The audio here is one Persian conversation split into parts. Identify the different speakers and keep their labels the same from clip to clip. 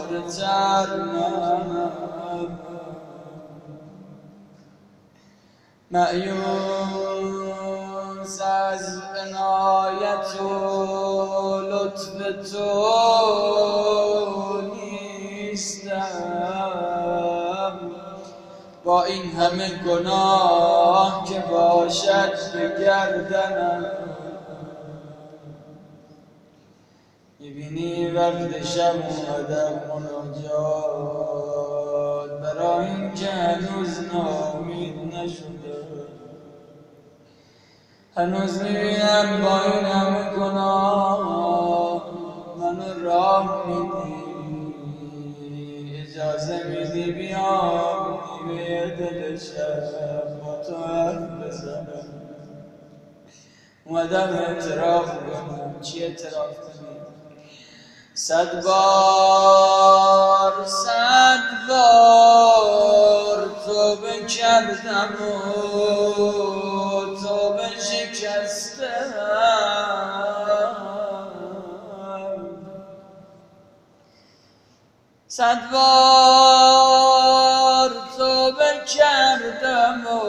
Speaker 1: ترنم مأیوس از عنایت و لطف تو نیستم، با این همه گناه که باشد به گردنم. میبینی وقت شب اومدم مناجات، برای این که هنوز ناامید نشده، هنوز میبینم با این همه گناه منو راه میدی، اجازه میدی بیام نیمه دل شب با تو حرف بزنم. اومدم اعتراف کنم. چی اعتراف کنی؟ 100 بار توبه کردم و توبه شکستم، 100 بار توبه کردم و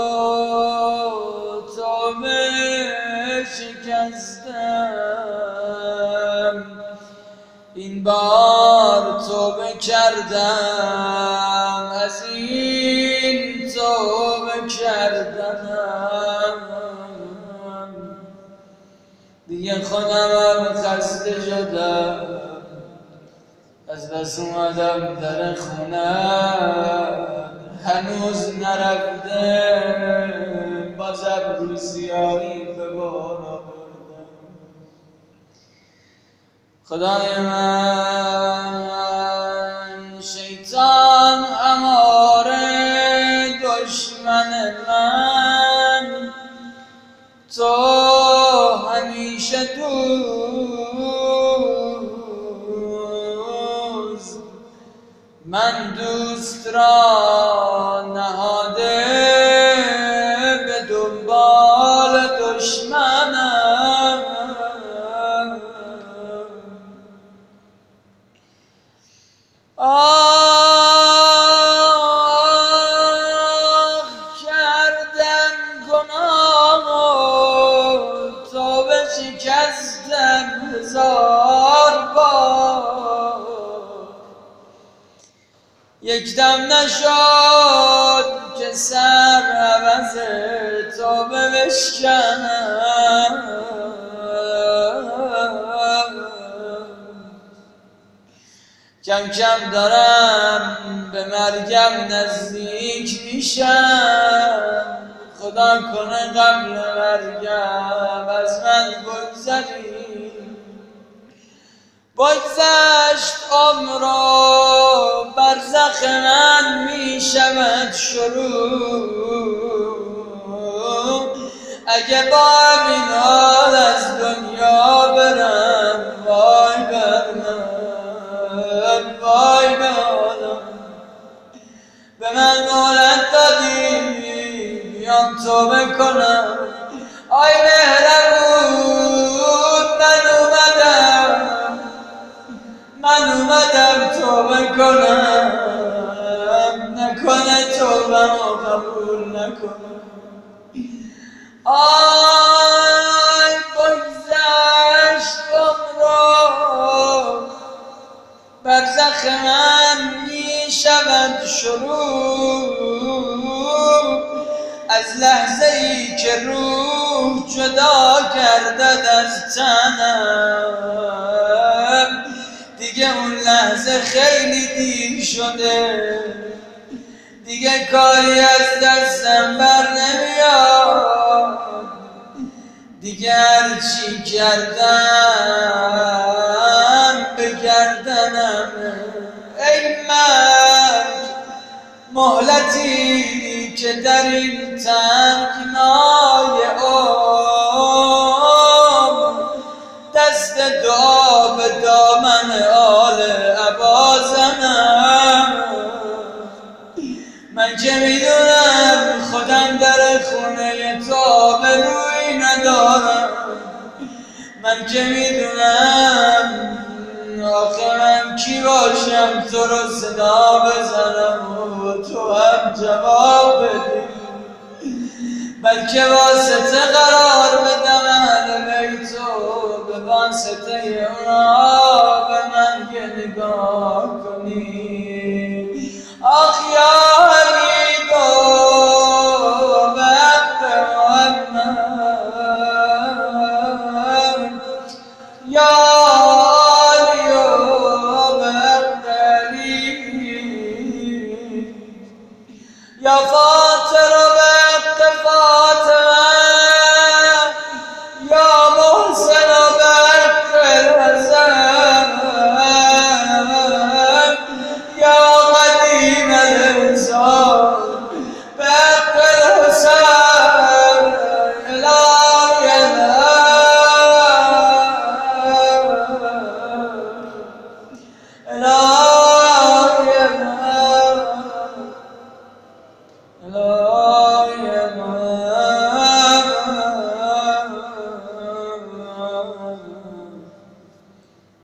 Speaker 1: توبه شکستم. این بار توبه کردم، از این توبه کردم، دیگه خودمم خسته شدم، از بس اومدم در خونه هنوز نرفته، باز ابرو سیاهی به بار آوردم. خدای من شیطان اماره دشمن من، تو همیشه دوست، من دوست را نهاده به دنبال دشمنم. کردم گناه و توبه شکستم 1000 بار، یک دم نشد که سر عوض توبه بشکنم. کم کم دارم به مرگم نزدیک میشم، خدا کنه قبل مرگم از من بگذری. بگذشت عمر و برزخ من میشود شروع، اگه با همین حال از دنیا برم وای بر من، وای به حالم. به من مهلت دادی بیام توبه کنم، آی مهربون من اومدم توبه کنم، نکنه توبه‌مو قبول نکنه. آی بگذشت عمر، برزخ من می شود شروع، از لحظه ای که روح جدا گردد از تنم، دیگه اون لحظه خیلی دیر شده، دیگه کاری از دستم بر نمیاد، دیگه هرچی کردم به گردنم. ای مرگ مهلتی که در این تنگنای عمر دست دعا به دامن آل عبا زنم. من که میدونم خودم در خونه تو آبرویی ندارم، من که میدونم آخه من کی باشم باشم تو رو صدا بزنم و تو هم جواب بدی، بلکه واسطه قرار بدم اهل بیتو، به واسطه اونا به من یه نگاه کنی. آخ یاری دو وقت محمد، یاری و وقت علی، یا